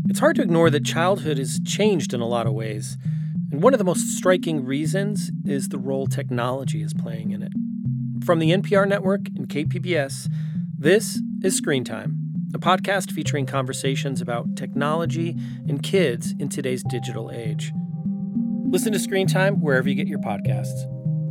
It's hard to ignore that childhood has changed in a lot of ways, and one of the most striking reasons is the role technology is playing in it. From the NPR network and KPBS, this is Screen Time, a podcast featuring conversations about technology and kids in today's digital age. Listen to Screen Time wherever you get your podcasts.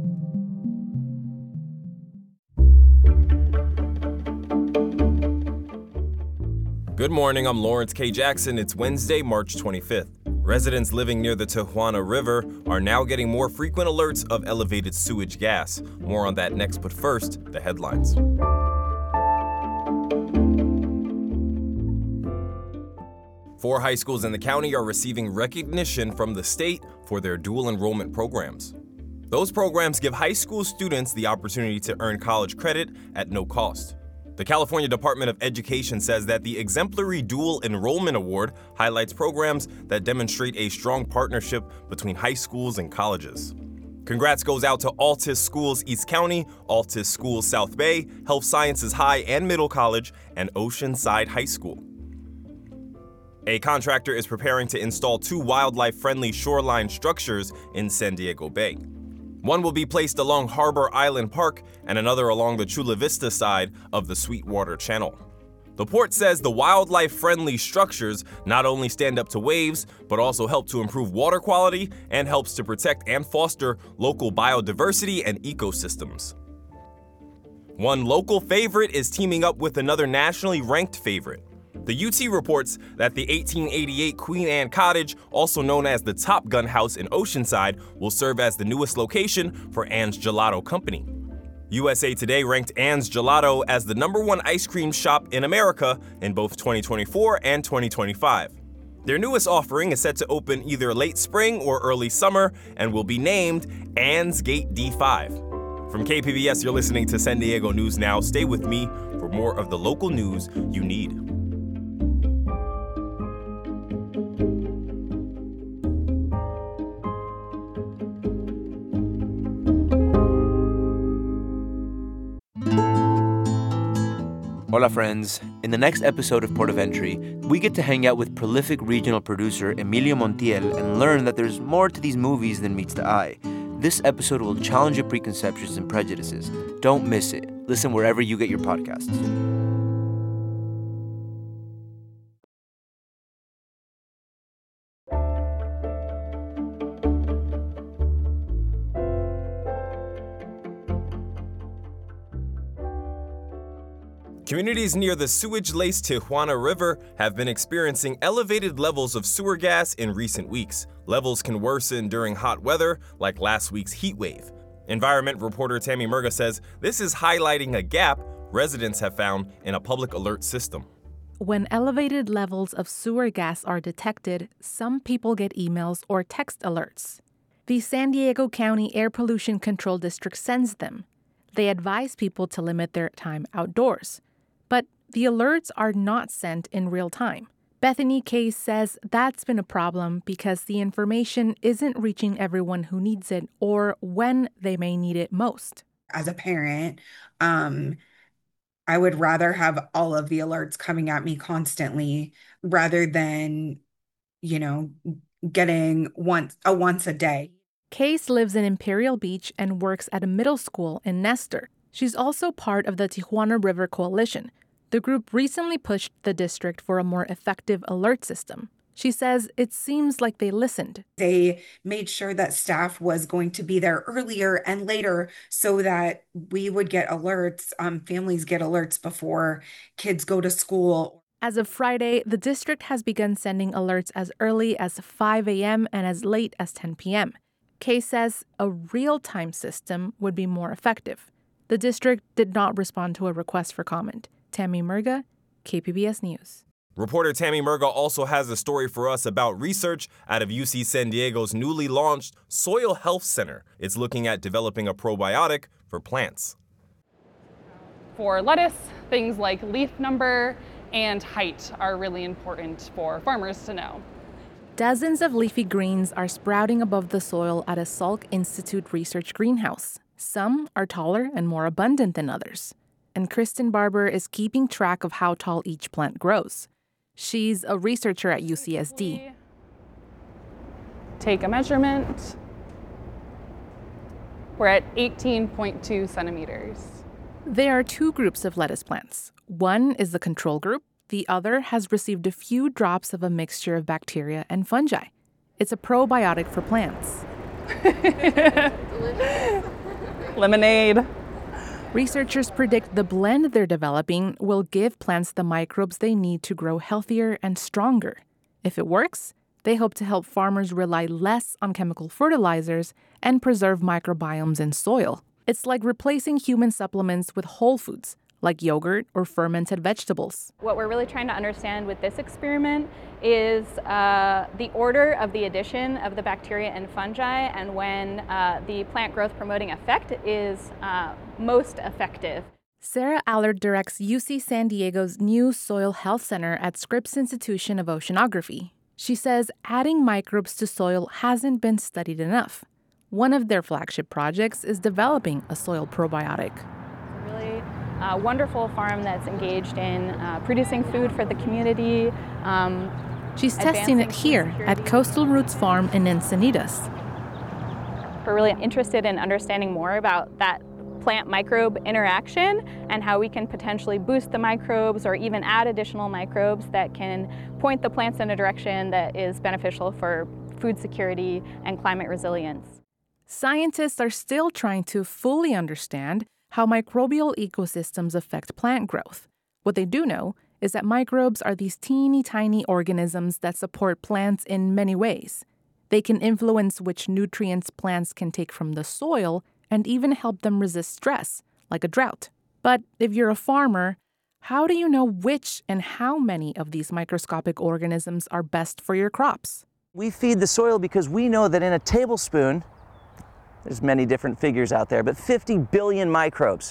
Good morning, I'm Lawrence K. Jackson. It's Wednesday, March 25th. Residents living near the Tijuana River are now getting more frequent alerts of elevated sewage gas. More on that next, but first, the headlines. 4 high schools in the county are receiving recognition from the state for their dual enrollment programs. Those programs give high school students the opportunity to earn college credit at no cost. The California Department of Education says that the Exemplary Dual Enrollment Award highlights programs that demonstrate a strong partnership between high schools and colleges. Congrats goes out to Altus Schools East County, Altus Schools South Bay, Health Sciences High and Middle College, and Oceanside High School. A contractor is preparing to install 2 wildlife-friendly shoreline structures in San Diego Bay. One will be placed along Harbor Island Park and another along the Chula Vista side of the Sweetwater Channel. The port says the wildlife-friendly structures not only stand up to waves, but also help to improve water quality and helps to protect and foster local biodiversity and ecosystems. One local favorite is teaming up with another nationally ranked favorite. The UT reports that the 1888 Queen Anne Cottage, also known as the Top Gun House in Oceanside, will serve as the newest location for Anne's Gelato Company. USA Today ranked Anne's Gelato as the #1 ice cream shop in America in both 2024 and 2025. Their newest offering is set to open either late spring or early summer and will be named Anne's Gate D5. From KPBS, you're listening to San Diego News Now. Stay with me for more of the local news you need. Hola friends, in the next episode of Port of Entry, we get to hang out with prolific regional producer Emilio Montiel and learn that there's more to these movies than meets the eye. This episode will challenge your preconceptions and prejudices. Don't miss it. Listen wherever you get your podcasts. Communities near the sewage-laced Tijuana River have been experiencing elevated levels of sewer gas in recent weeks. Levels can worsen during hot weather, like last week's heat wave. Environment reporter Tammy Murga says this is highlighting a gap residents have found in a public alert system. When elevated levels of sewer gas are detected, some people get emails or text alerts. The San Diego County Air Pollution Control District sends them. They advise people to limit their time outdoors. But the alerts are not sent in real time. Bethany Case says that's been a problem because the information isn't reaching everyone who needs it or when they may need it most. As a parent, I would rather have all of the alerts coming at me constantly rather than, getting once a day. Case lives in Imperial Beach and works at a middle school in Nestor. She's also part of the Tijuana River Coalition. The group recently pushed the district for a more effective alert system. She says it seems like they listened. They made sure that staff was going to be there earlier and later so that we would get alerts, families get alerts before kids go to school. As of Friday, the district has begun sending alerts as early as 5 a.m. and as late as 10 p.m. Kay says a real-time system would be more effective. The district did not respond to a request for comment. Tammy Murga, KPBS News. Reporter Tammy Murga also has a story for us about research out of UC San Diego's newly launched Soil Health Center. It's looking at developing a probiotic for plants. For lettuce, things like leaf number and height are really important for farmers to know. Dozens of leafy greens are sprouting above the soil at a Salk Institute research greenhouse. Some are taller and more abundant than others. And Kristen Barber is keeping track of how tall each plant grows. She's a researcher at UCSD. Take a measurement. We're at 18.2 centimeters. There are two groups of lettuce plants. One is the control group. The other has received a few drops of a mixture of bacteria and fungi. It's a probiotic for plants. Lemonade. Researchers predict the blend they're developing will give plants the microbes they need to grow healthier and stronger. If it works, they hope to help farmers rely less on chemical fertilizers and preserve microbiomes in soil. It's like replacing human supplements with whole foods, like yogurt or fermented vegetables. What we're really trying to understand with this experiment is the order of the addition of the bacteria and fungi and when the plant growth promoting effect is most effective. Sarah Allard directs UC San Diego's new Soil Health Center at Scripps Institution of Oceanography. She says adding microbes to soil hasn't been studied enough. One of their flagship projects is developing a soil probiotic. Wonderful farm that's engaged in producing food for the community. She's testing it here at Coastal Roots Farm in Encinitas. We're really interested in understanding more about that plant-microbe interaction and how we can potentially boost the microbes or even add additional microbes that can point the plants in a direction that is beneficial for food security and climate resilience. Scientists are still trying to fully understand how microbial ecosystems affect plant growth. What they do know is that microbes are these teeny tiny organisms that support plants in many ways. They can influence which nutrients plants can take from the soil and even help them resist stress, like a drought. But if you're a farmer, how do you know which and how many of these microscopic organisms are best for your crops? We feed the soil because we know that in a tablespoon, there's many different figures out there, but 50 billion microbes.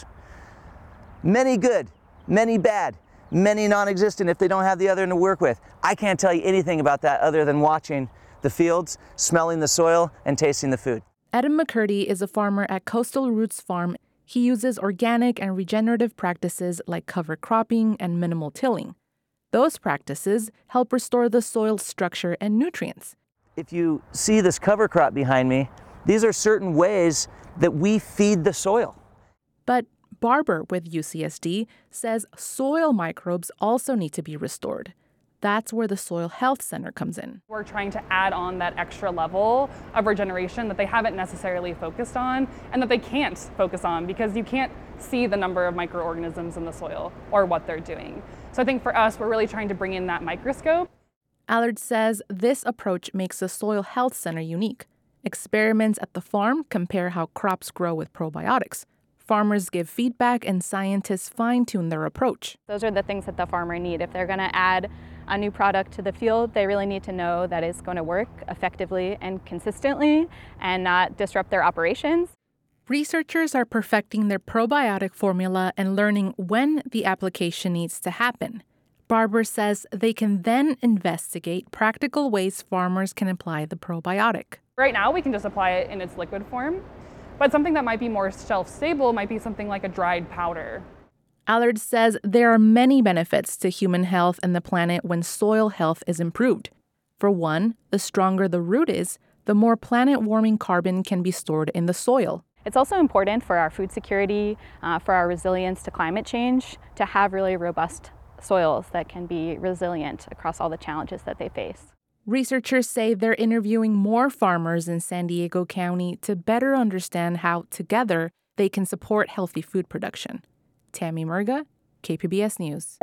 Many good, many bad, many non-existent if they don't have the other to work with. I can't tell you anything about that other than watching the fields, smelling the soil, and tasting the food. Adam McCurdy is a farmer at Coastal Roots Farm. He uses organic and regenerative practices like cover cropping and minimal tilling. Those practices help restore the soil's structure and nutrients. If you see this cover crop behind me, these are certain ways that we feed the soil. But Barber with UCSD says soil microbes also need to be restored. That's where the Soil Health Center comes in. We're trying to add on that extra level of regeneration that they haven't necessarily focused on and that they can't focus on because you can't see the number of microorganisms in the soil or what they're doing. So I think for us, we're really trying to bring in that microscope. Allard says this approach makes the Soil Health Center unique. Experiments at the farm compare how crops grow with probiotics. Farmers give feedback and scientists fine-tune their approach. Those are the things that the farmer need. If they're going to add a new product to the field, they really need to know that it's going to work effectively and consistently and not disrupt their operations. Researchers are perfecting their probiotic formula and learning when the application needs to happen. Barber says they can then investigate practical ways farmers can apply the probiotic. Right now, we can just apply it in its liquid form, but something that might be more shelf-stable might be something like a dried powder. Allard says there are many benefits to human health and the planet when soil health is improved. For one, the stronger the root is, the more planet-warming carbon can be stored in the soil. It's also important for our food security, for our resilience to climate change, to have really robust soils that can be resilient across all the challenges that they face. Researchers say they're interviewing more farmers in San Diego County to better understand how, together, they can support healthy food production. Tammy Murga, KPBS News.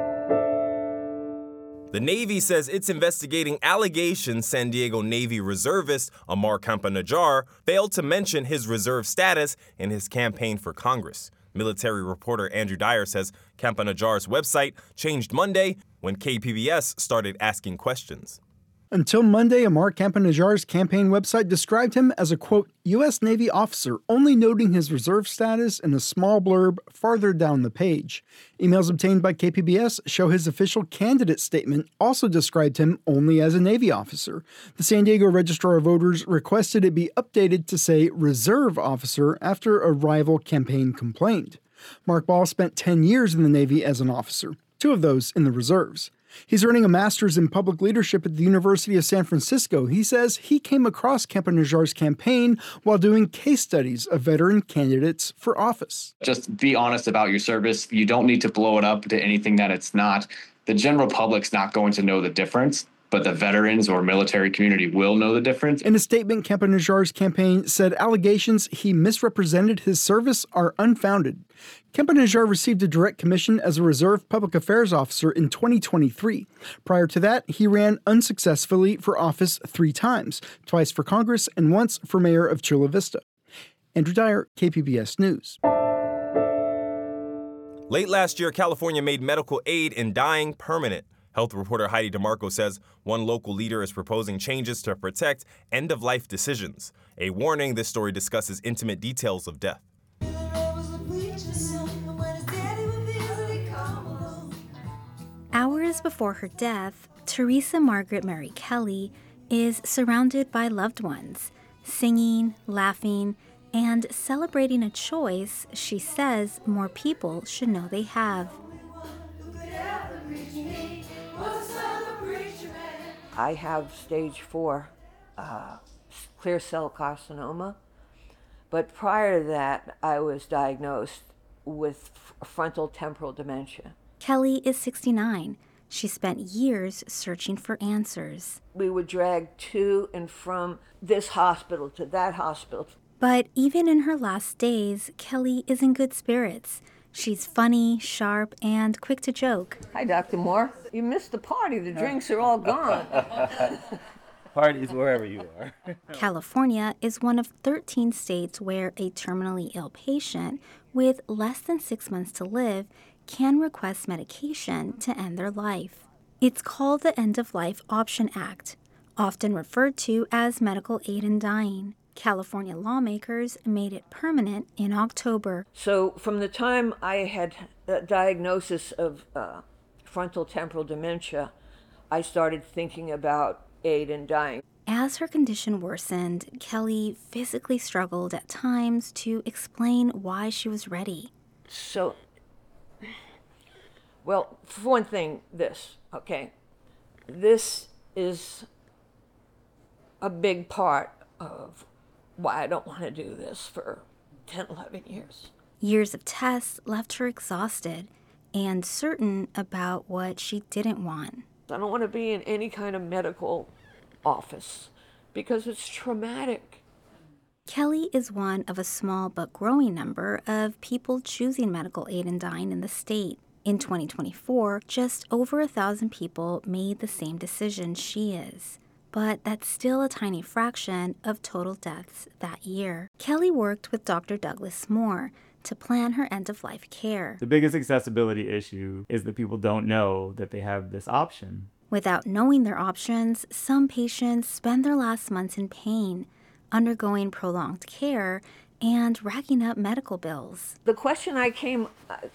The Navy says it's investigating allegations San Diego Navy reservist Amar Campa-Najjar failed to mention his reserve status in his campaign for Congress. Military reporter Andrew Dyer says Campa-Najjar's website changed Monday when KPBS started asking questions. Until Monday, Amar Campa-Najjar's campaign website described him as a, quote, U.S. Navy officer, only noting his reserve status in a small blurb farther down the page. Emails obtained by KPBS show his official candidate statement also described him only as a Navy officer. The San Diego Registrar of Voters requested it be updated to say reserve officer after a rival campaign complained. Mark Ball spent 10 years in the Navy as an officer, 2 of those in the reserves. He's earning a master's in public leadership at the University of San Francisco. He says he came across Kempe-Najjar's campaign while doing case studies of veteran candidates for office. Just be honest about your service. You don't need to blow it up to anything that it's not. The general public's not going to know the difference, but the veterans or military community will know the difference. In a statement, Kempe-Najjar's campaign said allegations he misrepresented his service are unfounded. Kempe-Najjar received a direct commission as a reserve public affairs officer in 2023. Prior to that, he ran unsuccessfully for office 3 times, twice for Congress and once for mayor of Chula Vista. Andrew Dyer, KPBS News. Late last year, California made medical aid in dying permanent. Health reporter Heidi DeMarco says one local leader is proposing changes to protect end-of-life decisions. A warning, this story discusses intimate details of death. Hours before her death, Teresa Margaret Mary Kelly is surrounded by loved ones, singing, laughing, and celebrating a choice she says more people should know they have. I have stage 4 clear cell carcinoma, but prior to that, I was diagnosed with frontal temporal dementia. Kelly is 69. She spent years searching for answers. We would drag to and from this hospital to that hospital. But even in her last days, Kelly is in good spirits. She's funny, sharp, and quick to joke. Hi, Dr. Moore. You missed the party. The drinks are all gone. Parties wherever you are. California is one of 13 states where a terminally ill patient with less than 6 months to live can request medication to end their life. It's called the End-of-Life Option Act, often referred to as medical aid in dying. California lawmakers made it permanent in October. So from the time I had a diagnosis of frontal temporal dementia, I started thinking about aid in dying. As her condition worsened, Kelly physically struggled at times to explain why she was ready. So, well, for one thing, this is a big part of why I don't want to do this for 10, 11 years. Years of tests left her exhausted and certain about what she didn't want. I don't want to be in any kind of medical office because it's traumatic. Kelly is one of a small but growing number of people choosing medical aid in dying in the state. In 2024, just over 1,000 people made the same decision she is. But that's still a tiny fraction of total deaths that year. Kelly worked with Dr. Douglas Moore to plan her end-of-life care. The biggest accessibility issue is that people don't know that they have this option. Without knowing their options, some patients spend their last months in pain, undergoing prolonged care, and racking up medical bills. The question I came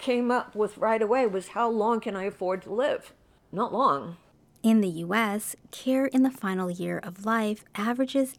up with right away was, how long can I afford to live? Not long. In the U.S., care in the final year of life averages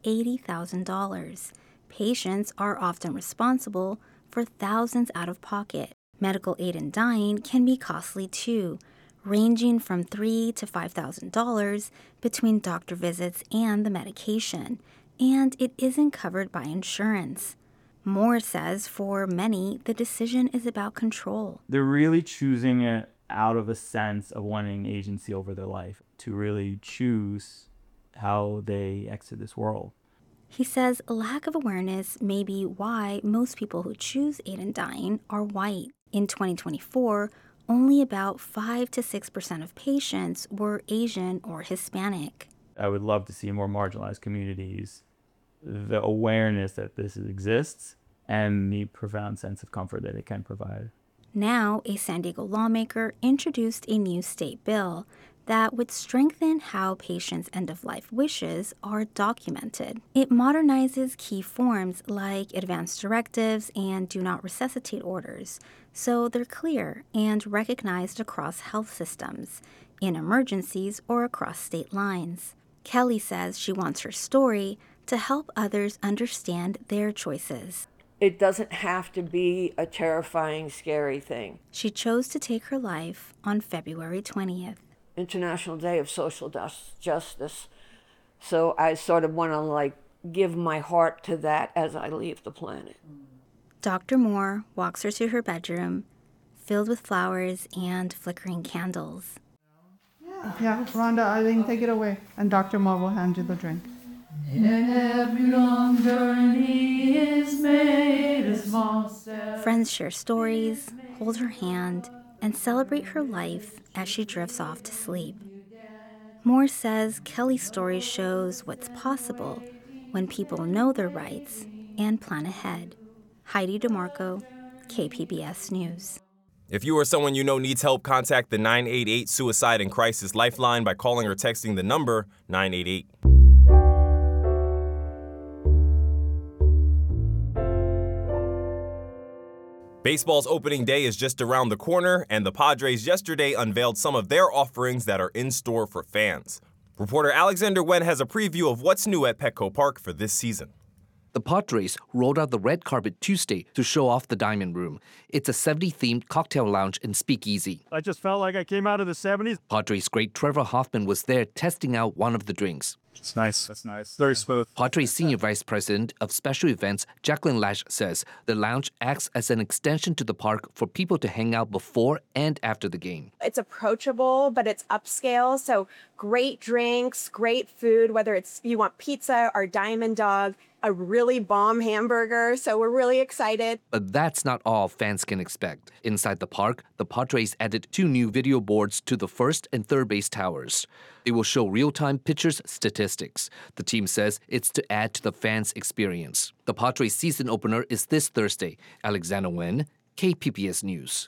$80,000. Patients are often responsible for thousands out of pocket. Medical aid in dying can be costly too, ranging from $3,000 to $5,000 between doctor visits and the medication, and it isn't covered by insurance. Moore says for many, the decision is about control. They're really choosing it out of a sense of wanting agency over their life, to really choose how they exit this world. He says a lack of awareness may be why most people who choose aid in dying are white. In 2024, only about 5 to 6% of patients were Asian or Hispanic. I would love to see more marginalized communities, the awareness that this exists, and the profound sense of comfort that it can provide. Now, a San Diego lawmaker introduced a new state bill that would strengthen how patients' end-of-life wishes are documented. It modernizes key forms like advance directives and do not resuscitate orders, so they're clear and recognized across health systems, in emergencies or across state lines. Kelly says she wants her story to help others understand their choices. It doesn't have to be a terrifying, scary thing. She chose to take her life on February 20th. International Day of Social Justice. So I sort of want to give my heart to that as I leave the planet. Dr. Moore walks her to her bedroom, filled with flowers and flickering candles. Yeah, Rhonda, Eileen, take it away, and Dr. Moore will hand you the drink. Every long journey is made a small step. Friends share stories, hold her hand, and celebrate her life as she drifts off to sleep. Moore says Kelly's story shows what's possible when people know their rights and plan ahead. Heidi DeMarco, KPBS News. If you or someone you know needs help, contact the 988 Suicide and Crisis Lifeline by calling or texting the number 988. Baseball's opening day is just around the corner, and the Padres yesterday unveiled some of their offerings that are in store for fans. Reporter Alexander Wen has a preview of what's new at Petco Park for this season. The Padres rolled out the red carpet Tuesday to show off the Diamond Room. It's a 70s-themed cocktail lounge and speakeasy. I just felt like I came out of the 70s. Padres great Trevor Hoffman was there testing out one of the drinks. It's nice. That's nice. Very smooth. Padres Senior Vice President of Special Events, Jacqueline Lash, says the lounge acts as an extension to the park for people to hang out before and after the game. It's approachable, but it's upscale, so great drinks, great food, whether it's you want pizza or Diamond Dog, a really bomb hamburger, so we're really excited. But that's not all fans can expect. Inside the park, the Padres added 2 new video boards to the first and third base towers. They will show real-time pitchers' statistics. The team says it's to add to the fans' experience. The Padres season opener is this Thursday. Alexander Wen, KPBS News.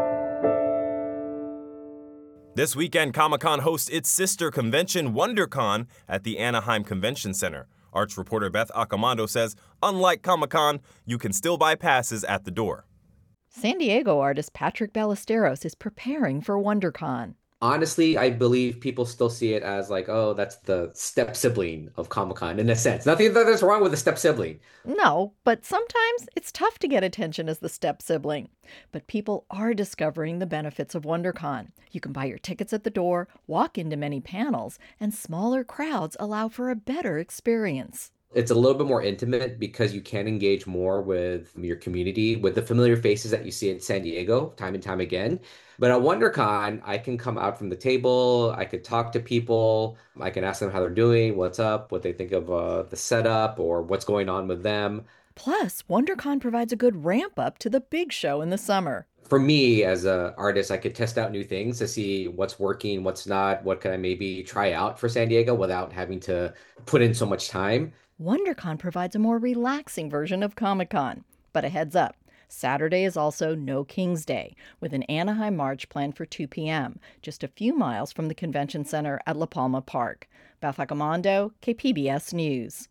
This weekend, Comic-Con hosts its sister convention, WonderCon, at the Anaheim Convention Center. Arts reporter Beth Accomando says, unlike Comic-Con, you can still buy passes at the door. San Diego artist Patrick Ballesteros is preparing for WonderCon. Honestly, I believe people still see it as oh, that's the step sibling of Comic-Con in a sense. Nothing that is wrong with a step sibling. No, but sometimes it's tough to get attention as the step sibling. But people are discovering the benefits of WonderCon. You can buy your tickets at the door, walk into many panels, and smaller crowds allow for a better experience. It's a little bit more intimate because you can engage more with your community, with the familiar faces that you see in San Diego time and time again. But at WonderCon, I can come out from the table, I could talk to people, I can ask them how they're doing, what's up, what they think of the setup, or what's going on with them. Plus, WonderCon provides a good ramp up to the big show in the summer. For me, as an artist, I could test out new things to see what's working, what's not, what can I maybe try out for San Diego without having to put in so much time. WonderCon provides a more relaxing version of Comic-Con. But a heads up, Saturday is also No King's Day, with an Anaheim March planned for 2 p.m., just a few miles from the convention center at La Palma Park. Beth Accomando, KPBS News.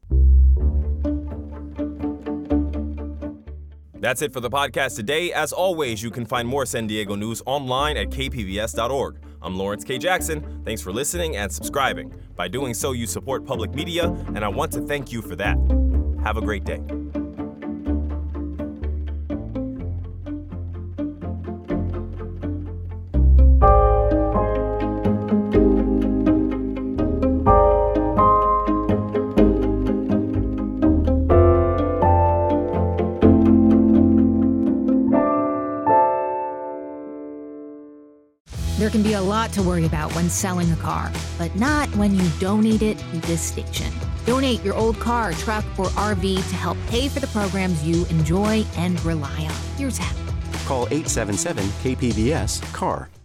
That's it for the podcast today. As always, you can find more San Diego news online at kpbs.org. I'm Lawrence K. Jackson. Thanks for listening and subscribing. By doing so, you support public media, and I want to thank you for that. Have a great day. There can be a lot to worry about when selling a car, but not when you donate it to this station. Donate your old car, truck, or RV to help pay for the programs you enjoy and rely on. Here's how. Call 877-KPBS-CAR.